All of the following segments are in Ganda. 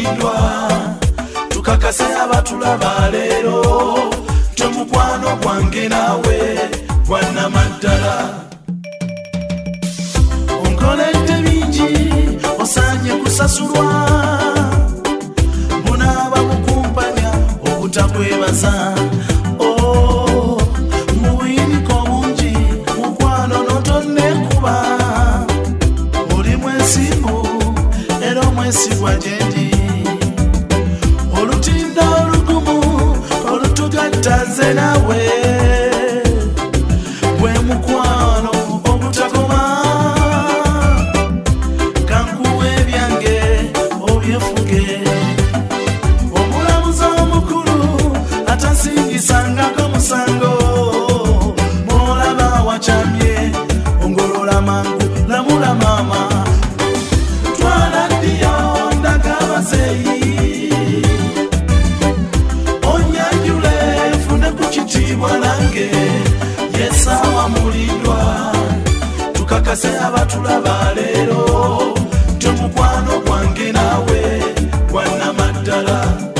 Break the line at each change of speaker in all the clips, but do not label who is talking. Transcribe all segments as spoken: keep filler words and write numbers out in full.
mulindwa tukakase abatulaba leero temukwano gwange naawe gwanna maddala onkoledde bingi osanye kusasulwa munaaba mukumpanya obutakwebaza oh, mubuyiniko bungi mukwano notonnekuba muli mwesimbu era omwesigwa gyendi olutinda olugumu olutugattaze nawe gwe mukwano obutakoma kankuwa ebyange obyefuge omulamuzi omukulu atasingisangako musango molaba wacamye ongolola mangu lamula mama twala ddiyo ndaga abazeyi onyanjule fune ku kitiibwa nange yesawa mulindwa tukakase abatulaba leero temukwano gwange naawe gwanna maddala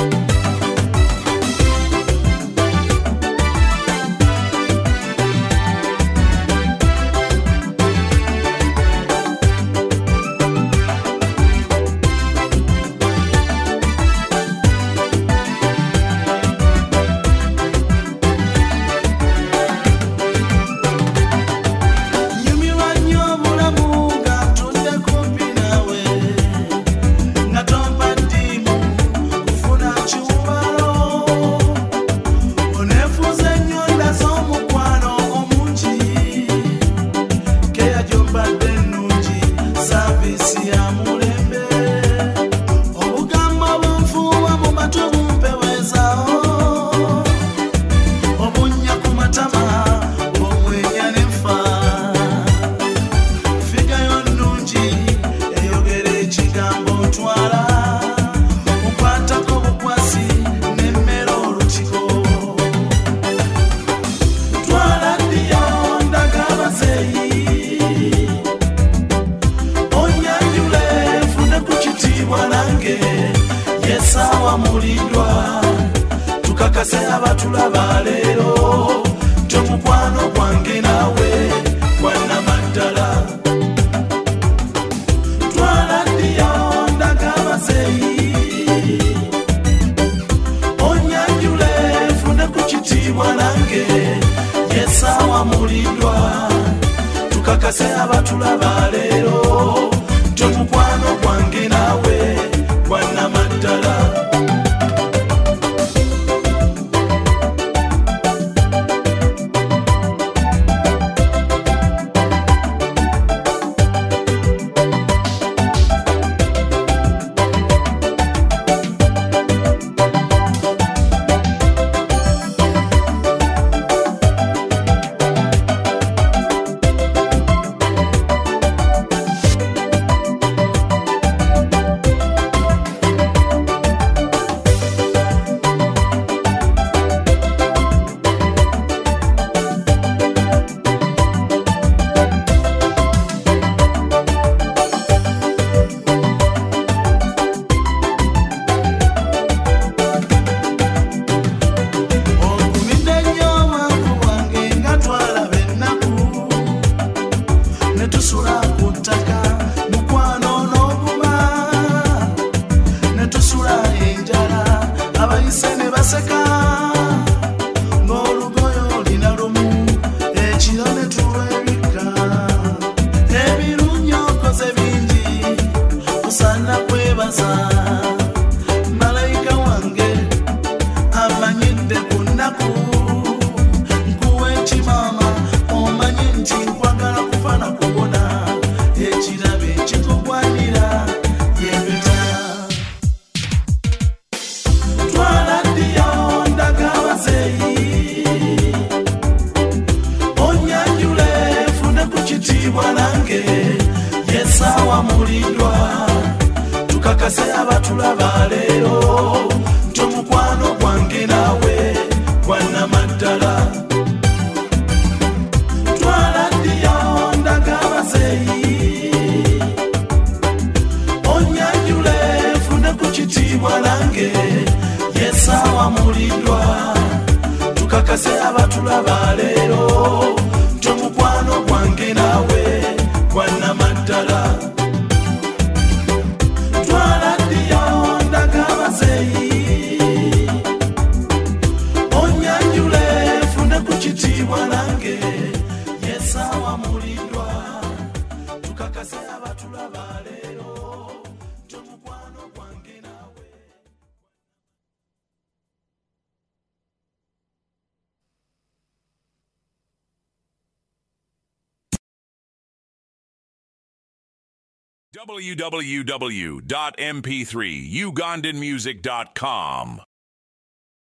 yesawa mulindwa tukakase abatulaba leero temukwano gwange naawe gwanna maddala twala ddiyo ndaga abazeyi onyanjule fune ku kitiibwa nange yesawa mulindwa tukakase abatulaba leero temukwano gwange naawe gwanna maddala malayika wange amanyidde ku nnaku nkuwa ekimama omanye nti nkwagala kufaana kubona ekirabe ekikugwanira yempeta twala ddiyo ndaga abazeyi onyanjule fune ku kitiibwa nange yesawa mulindwa tukakase abatulaba leero temukwano gwange naawe gwanna maddala twala ddiyo ndaga abazeyi onyanjule fune ku kitiibwa wamulindwa tukakase abatulaba leero nti omukwano gwange naawe gwannamaddala twala ddiyo ndaga abazeeyi onyanjule nfunde ku kitiibwa nange yesa wamulindwa tukakase abatulaba leero nti omukwano gwange naawe.
w w w dot m p three ugandan music dot com